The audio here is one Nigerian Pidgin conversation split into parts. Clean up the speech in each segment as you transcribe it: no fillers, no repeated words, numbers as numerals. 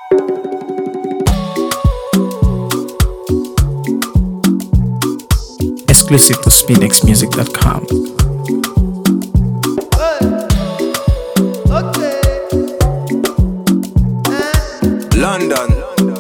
Exclusive to SpinXmusic.com. London.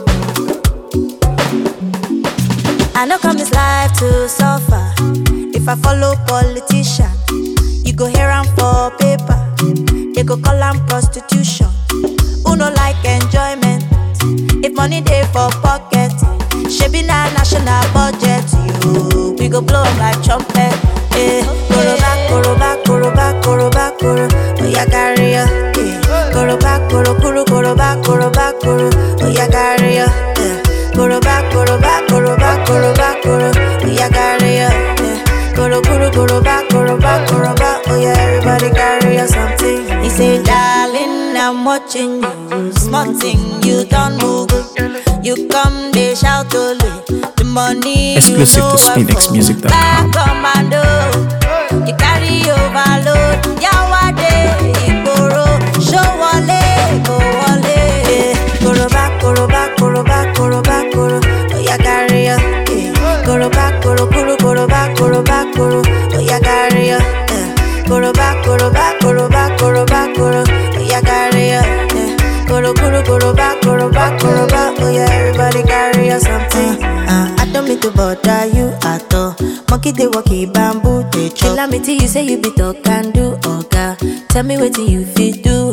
I know come this life to suffer. If I follow politician, you go hear am for paper. They go call am prostitution. Who no like enjoyment? If money dey for pocket, shebi na national budget. You, we go blow am like trumpet. Eh, koroba, koroba, koroba, koroba, koro. Oya carry ya. Eh, koroba, koro, koro, koroba, koroba, koro. Oya carry ya. Eh, koroba, koroba, koroba, koroba, koro. Oya carry ya. Eh, koro, koro, koroba, koroba, koroba. Oya everybody carry ya something. He say, darling, I'm watching you. Small thing, you don't move. You come, they shout only. The money Exclusive you know to SpinXmusic.com. Back commando, you carry overload. Yawade, Igboro, show wale, go wale. Koroba, koroba, koroba, koroba, koro. Oya carry ya. Koroba, koro, koro, koroba, koroba, koro. Oya carry ya. Koroba, koroba, koroba, koroba, koro. Oya carry ya. Koro, koro, koroba, koroba, koroba. Oya everybody carry ya something. I don't mean to bother you at all. Monkey they walkie bamboo they chop. Tell me till you say you be talk and do oga. Tell me what you fit do.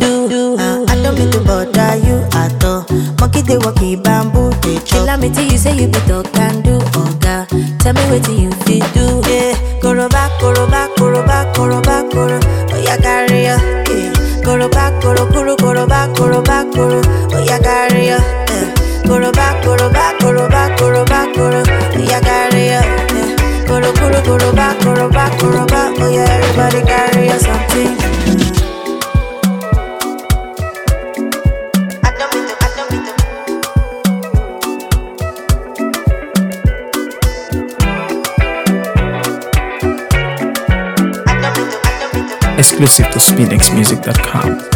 I don't mean to bother you at all. Monkey they walkie bamboo they chop. Tell me till you say you be talk and do oga. Tell me what you fit do. Yeah, koroba, koroba, koroba, koroba, koro. Oya carry ya. Koroba, koro, koro, koroba, koroba, koro. Oya carry ya. Koroba, koroba, koroba, koroba, koro. Oya carry ya. Koro, koro, koroba, koroba, koroba. Oya everybody carry ya something. Exclusive to SpinXmusic.com.